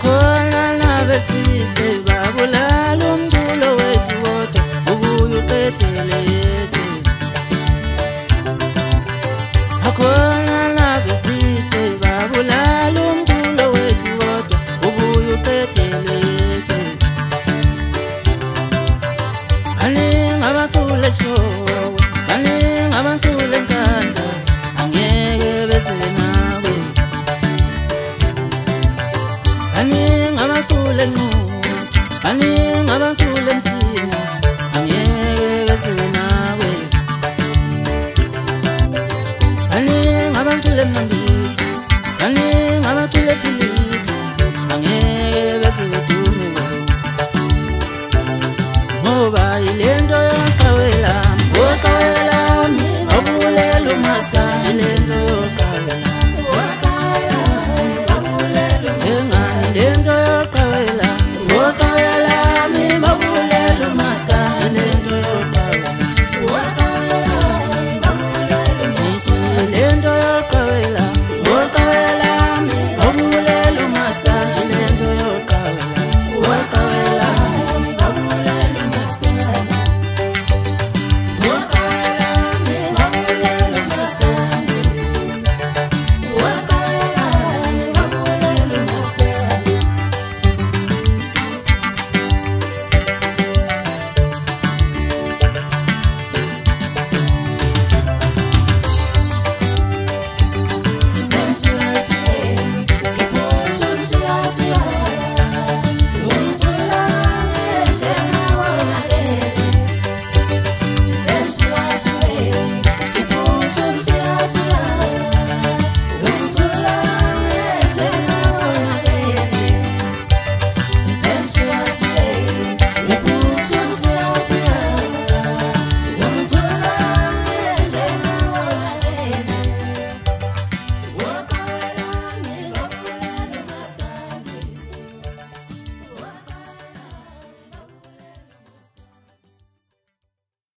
akhona nabesizwe babulala umculo wethu wodwa ubuye uqedele yethu. Akhona nabesizwe babulala umculo wethu wodwa ubuye uqedele yethu. Baningi abaculi eshowe, baningi abaculi eNkandla, angeke beze nawe. Baningi abaculi eNquthu, baningi abaculi eMsinya, angeke beze nawe. Baningi abaculi eMnambithi, baningi abaculi ePhilippi, angeke beze dume ngoba ilento yoqawelami, oqawelami, obulela umaskandi ilento yoqawelami.